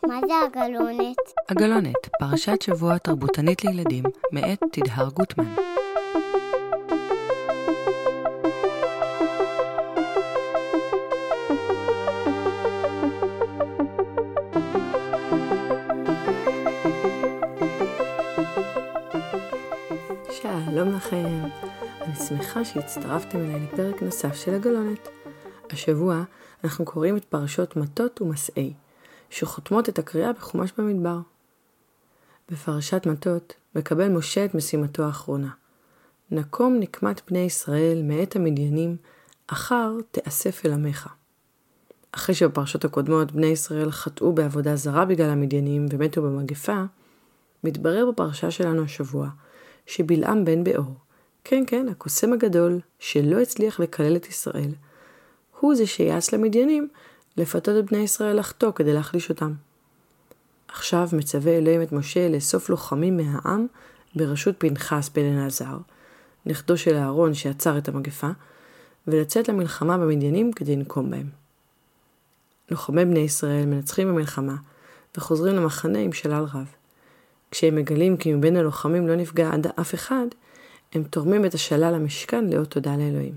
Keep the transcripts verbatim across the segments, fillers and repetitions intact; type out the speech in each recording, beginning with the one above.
מה זה הגלונת? הגלונת, פרשת שבוע תרבותנית לילדים, מאת תדהר גוטמן. שלום לכם, אני שמחה שהצטרפתם אליי לפרק נוסף של הגלונת. השבוע אנחנו קוראים את פרשות מטות ומסעי, שחותמות את הקריאה בחומש במדבר. בפרשת מטות מקבל משה את משימתו האחרונה. נקום נקמת בני ישראל מאת המדיינים, אחר תאסף אל עמך. אחרי שבפרשות הקודמות בני ישראל חטאו בעבודה זרה בגלל המדיינים ומתו במגפה, מתברר בפרשה שלנו השבוע שבלעם בן באור, כן כן, הקוסם הגדול שלא הצליח לקלל את ישראל, הוא זה שיעץ למדיינים לפתות את בני ישראל לחטוא כדי להחליש אותם. עכשיו מצווה אלוהים את משה לאסוף לוחמים מהעם בראשות פנחס בן אלעזר, נכדו של אהרון שעצר את המגפה, ולצאת למלחמה במדיינים כדי לנקום בהם. לוחמי בני ישראל מנצחים במלחמה וחוזרים למחנה עם שלל רב. כשהם מגלים כי מבין הלוחמים לא נפגע עד אף אחד, הם תורמים את השלל למשכן לאות תודה לאלוהים.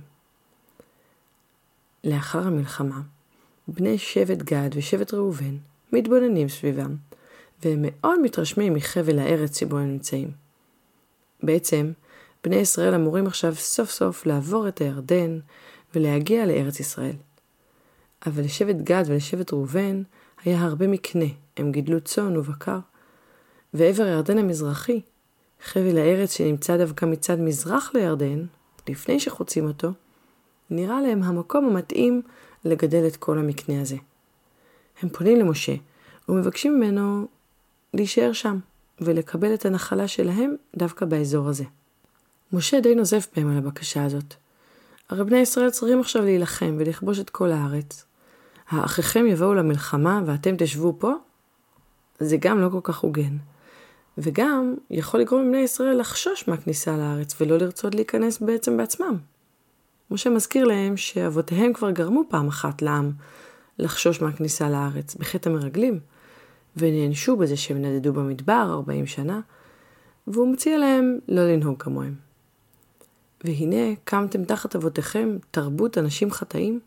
לאחר המלחמה, בני שבט גד ושבט ראובן מתבוננים סביבם, והם מאוד מתרשמים מחבל הארץ שבו הם נמצאים. בעצם, בני ישראל אמורים עכשיו סוף סוף לעבור את הירדן ולהגיע לארץ ישראל. אבל לשבט גד ולשבט ראובן היה הרבה מקנה, הם גידלו צאן ובקר, ועבר הירדן המזרחי, חבל הארץ שנמצא דווקא מצד מזרח לירדן, לפני שחוצים אותו, נראה להם המקום המתאים לגדל את כל המקנה הזה. הם פונים למשה ומבקשים ממנו להישאר שם ולקבל את הנחלה שלהם דווקא באזור הזה. משה די נוזף בהם על הבקשה הזאת. הרי בני ישראל צריכים עכשיו להילחם ולכבוש את כל הארץ. האחיכם יבואו למלחמה ואתם תשבו פה? זה גם לא כל כך הוגן. וגם יכול לגרום לבני ישראל לחשוש מהכניסה לארץ ולא לרצות להיכנס בעצם בעצמם. משה מזכיר להם שאבותיהם כבר גרמו פעם אחת לעם לחשוש מהכניסה לארץ בחטא המרגלים, ונענשו בזה שהם נדדו במדבר ארבעים שנה, והוא מציע להם לא לנהוג כמוהם. והנה קמתם תחת אבותיכם תרבות אנשים חטאים.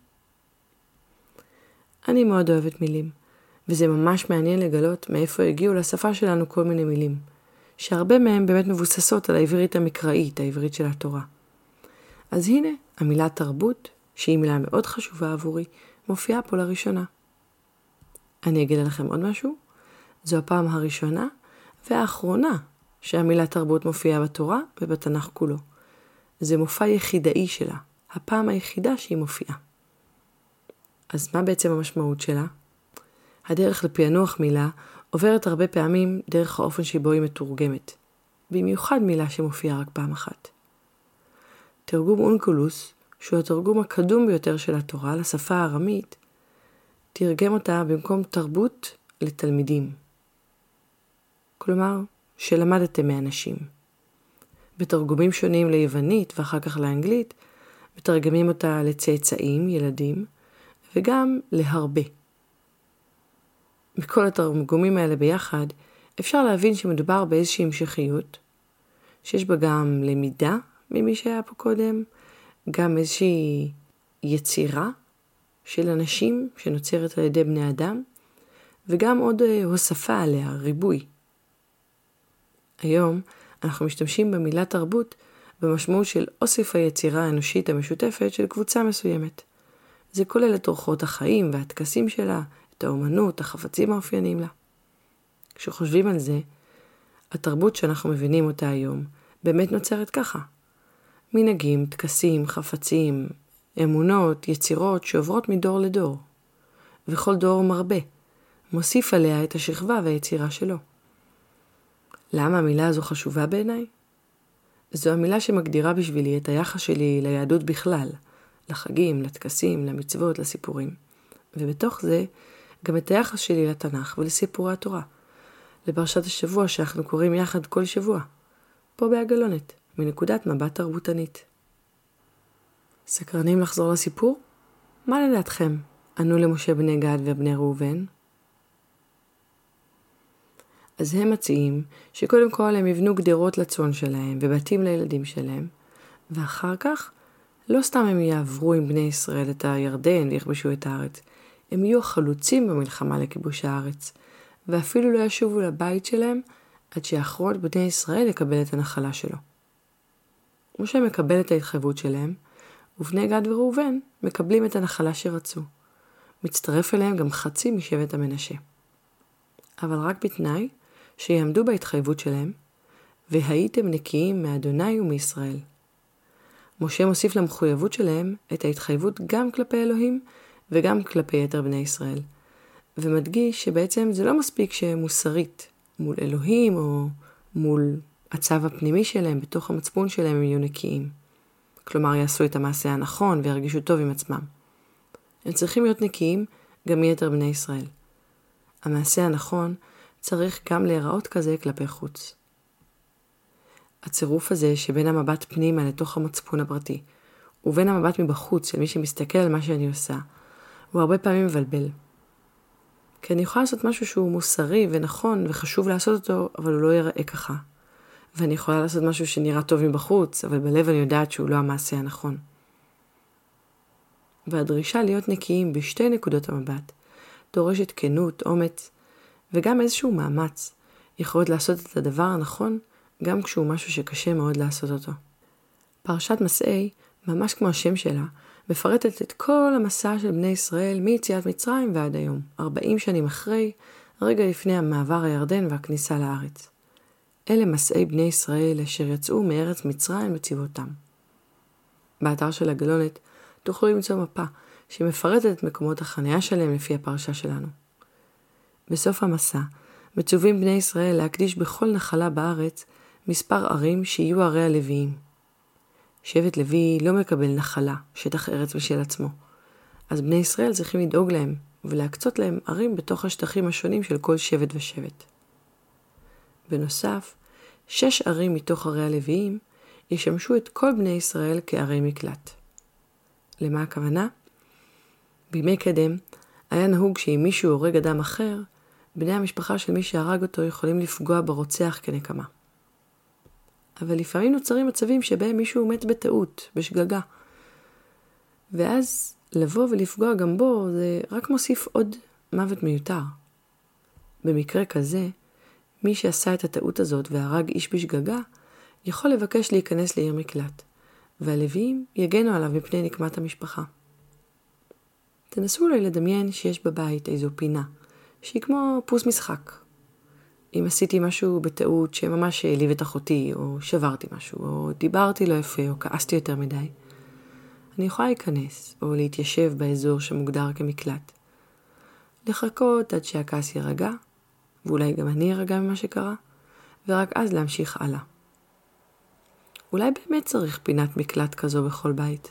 אני מאוד אוהבת מילים, וזה ממש מעניין לגלות מאיפה הגיעו לשפה שלנו כל מיני מילים, שהרבה מהם באמת מבוססות על העברית המקראית, העברית של התורה. אז הנה, המילה תרבות, שהיא מילה מאוד חשובה עבורי, מופיעה פה לראשונה. אני אגיד לכם עוד משהו. זו הפעם הראשונה והאחרונה שהמילה תרבות מופיעה בתורה ובתנ"ך כולו. זה מופע יחידאי שלה, הפעם היחידה שהיא מופיעה. אז מה בעצם המשמעות שלה? הדרך לפענוח מילה עוברת הרבה פעמים דרך האופן שבו היא מתורגמת, במיוחד מילה שמופיעה רק פעם אחת. תרגום אונקלוס, שהוא התרגום הקדום ביותר של התורה לשפה הארמית, תרגם אותה במקום תרבות לתלמידים. כלומר, שלמדתם מאנשים. בתרגומים שונים ליוונית ואחר כך לאנגלית, מתרגמים אותה לצאצאים, ילדים, וגם להרבה. מכל התרגומים האלה ביחד, אפשר להבין שמדובר באיזושהי המשכיות, שיש בה גם למידה ממי שהיה פה קודם, גם איזושהי יצירה של אנשים שנוצרת על ידי בני אדם, וגם עוד הוספה עליה, ריבוי. היום אנחנו משתמשים במילה תרבות במשמעות של אוסף היצירה האנושית המשותפת של קבוצה מסוימת. זה כולל את אורחות החיים והטקסים שלה, את האומנות, החפצים האופייניים לה. כשחושבים על זה, התרבות שאנחנו מבינים אותה היום באמת נוצרת ככה. מנהגים, טקסים, חפצים, אמונות, יצירות שעוברות מדור לדור. וכל דור מרבה, מוסיף עליה את השכבה והיצירה שלו. למה המילה הזו חשובה בעיניי? זו המילה שמגדירה בשבילי את היחס שלי ליהדות בכלל, לחגים, לטקסים, למצוות, לסיפורים. ובתוך זה גם את היחס שלי לתנ"ך ולסיפורי התורה. לפרשת השבוע שאנחנו קוראים יחד כל שבוע. פה בהגלונת, מנקודת מבט תרבותנית. סקרנים לחזור לסיפור? מה לדעתכם? ענו למשה בני גד ובני ראובן. אז הם מציעים שקודם כל הם יבנו גדרות לצאן שלהם ובתים לילדים שלהם, ואחר כך לא סתם הם יעברו עם בני ישראל את הירדן ויכבשו את הארץ, הם יהיו החלוצים במלחמה לכיבוש הארץ, ואפילו לא ישובו לבית שלהם עד שאחרון בני ישראל יקבל את הנחלה שלו. משה מקבל את ההתחייבות שלהם, ובני גד וראובן מקבלים את הנחלה שרצו. מצטרף אליהם גם חצי משבט המנשה. אבל רק בתנאי שיעמדו בהתחייבות שלהם, והייתם נקיים מאדוני ומישראל. משה מוסיף למחויבות שלהם את ההתחייבות גם כלפי אלוהים וגם כלפי יתר בני ישראל, ומדגיש שבעצם זה לא מספיק שמוסרית מול אלוהים או מול הצו הפנימי שלהם, בתוך המצפון שלהם הם יהיו נקיים. כלומר יעשו את המעשה הנכון וירגישו טוב עם עצמם. הם צריכים להיות נקיים גם מיתר בני ישראל. המעשה הנכון צריך גם להיראות כזה כלפי חוץ. הצירוף הזה שבין המבט פנימה לתוך המצפון הפרטי, ובין המבט מבחוץ של מי שמסתכל על מה שאני עושה, הוא הרבה פעמים מבלבל. כי אני יכולה לעשות משהו שהוא מוסרי ונכון וחשוב לעשות אותו, אבל הוא לא ייראה ככה. ואני יכולה לעשות משהו שנראה טוב מבחוץ, אבל בלב אני יודעת שהוא לא המעשה הנכון. והדרישה להיות נקיים בשתי נקודות המבט, דורשת כנות, אומץ, וגם איזשהו מאמץ, יכולת לעשות את הדבר הנכון, גם כשהוא משהו שקשה מאוד לעשות אותו. פרשת מסעי, ממש כמו השם שלה, מפרטת את כל המסע של בני ישראל מיציאת מצרים ועד היום, ארבעים שנים אחרי, רגע לפני המעבר הירדן והכניסה לארץ. אלה מסעי בני ישראל אשר יצאו מארץ מצרים וצבאותם. באתר של הגלונת תוכלו למצוא מפה שמפרטת את מקומות החניה שלהם לפי הפרשה שלנו. בסוף המסע מצווים בני ישראל להקדיש בכל נחלה בארץ מספר ערים שיהיו ערי הלוויים. שבט לוי לא מקבל נחלה, שטח ארץ משל עצמו. אז בני ישראל צריכים לדאוג להם ולהקצות להם ערים בתוך השטחים השונים של כל שבט ושבט. בנוסף, שש ערים מתוך ערי הלוויים ישמשו את כל בני ישראל כערי מקלט. למה הכוונה? בימי קדם היה נהוג שאם מישהו הורג אדם אחר, בני המשפחה של מי שהרג אותו יכולים לפגוע ברוצח כנקמה. אבל לפעמים נוצרים מצבים שבהם מישהו מת בטעות, בשגגה. ואז לבוא ולפגוע גם בו זה רק מוסיף עוד מוות מיותר. במקרה כזה, מי שעשה את הטעות הזאת והרג איש בשגגה, יכול לבקש להיכנס לעיר מקלט, והלוויים יגנו עליו מפני נקמת המשפחה. תנסו אולי לדמיין שיש בבית איזו פינה, שהיא כמו פוס משחק. אם עשיתי משהו בטעות שממש העליב את אחותי, או שברתי משהו, או דיברתי לא יפה, או כעסתי יותר מדי, אני יכולה להיכנס, או להתיישב באזור שמוגדר כמקלט. לחכות עד שהכעס ירגע, ואולי גם אני ארגע ממה שקרה, ורק אז להמשיך הלאה. אולי באמת צריך פינת מקלט כזו בכל בית.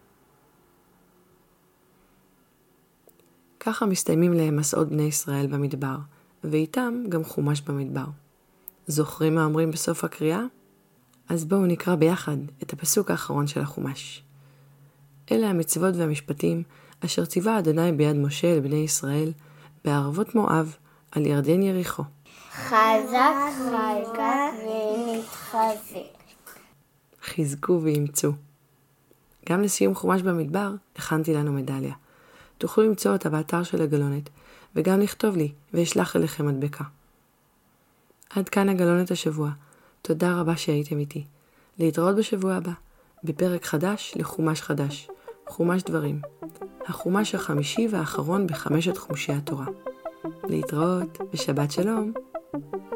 ככה מסתיימים להם מסעות בני ישראל במדבר, ואיתם גם חומש במדבר. זוכרים מה אומרים בסוף הקריאה? אז בואו נקרא ביחד את הפסוק האחרון של החומש. אלה המצוות והמשפטים אשר ציווה אדוני ביד משה לבני ישראל בערבות מואב על ירדן יריחו. חזק חזק ונתחזק. חזקו ואימצו. גם לסיום חומש במדבר הכנתי לנו מדליה. תוכלו למצוא אותה באתר של הגלונת, וגם לכתוב לי ואשלח אליכם מדבקה. עד כאן הגלונת השבוע. תודה רבה שהייתם איתי. להתראות בשבוע הבא, בפרק חדש לחומש חדש, חומש דברים. החומש החמישי והאחרון בחמשת חומשי התורה. להתראות ושבת שלום.